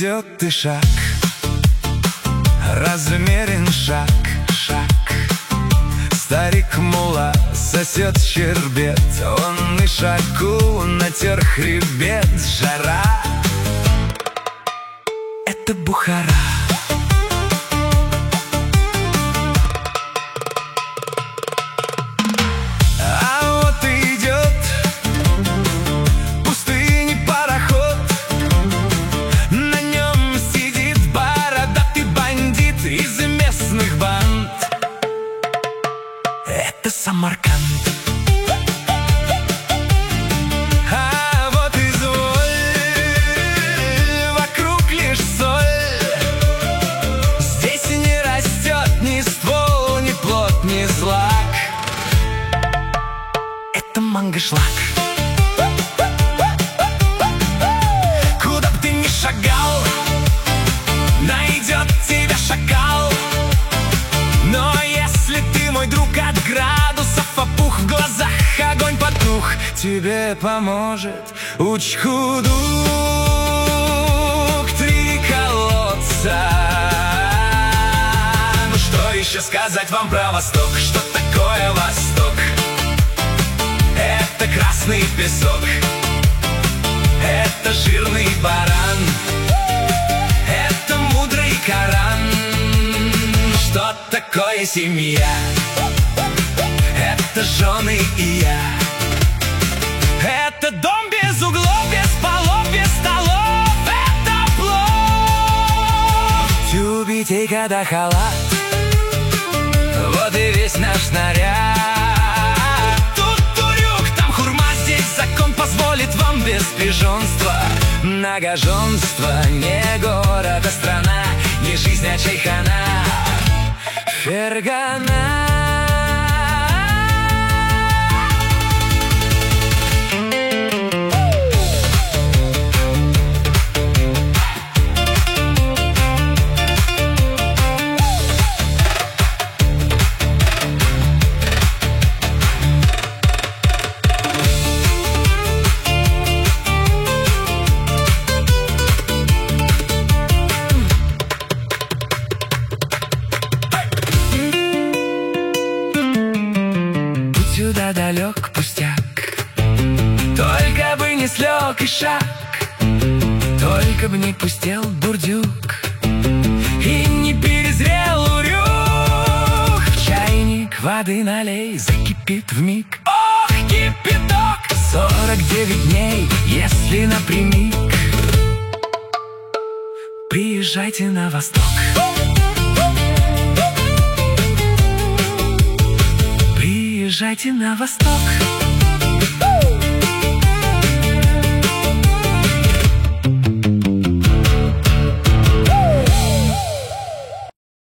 идет и шаг, размерен шаг. Старик мула сосет щербет, он и шагу натер хребет. Жара — это Бухара. А вот идет пустыни пароход, на нем сидит бородатый бандит из местных банд. Это Самарканд. А вот изволь, вокруг лишь соль. Здесь не растет ни ствол, ни плод, ни злак. Это Мангышлак. Куда б ты ни шагал, найдет тебя шакал. Но если ты, мой друг, от градусов опух, в глазах огонь потух, тебе поможет Учхудук. 3 колодца. Ну что еще сказать вам про Восток? Что такое Восток? Это красный песок, это жирный баран, это мудрый Коран. Что такое семья? Это жены и я. Это дом без углов, без полов, без столов. Это плов. Тюбетейка да халат, вот и весь наш наряд. Тут турюк, там хурма, здесь закон позволит вам без пижонства. Многоженство не город, а страна, не жизнь, а чайхана. Фергана. Сюда далек пустяк, только бы не слег и шаг, только бы не пустел бурдюк и не перезрел урюк. В чайник воды налей, закипит вмиг. Ох, кипяток! 49 дней, если напрямик. Приезжайте на Восток. Приезжайте на Восток.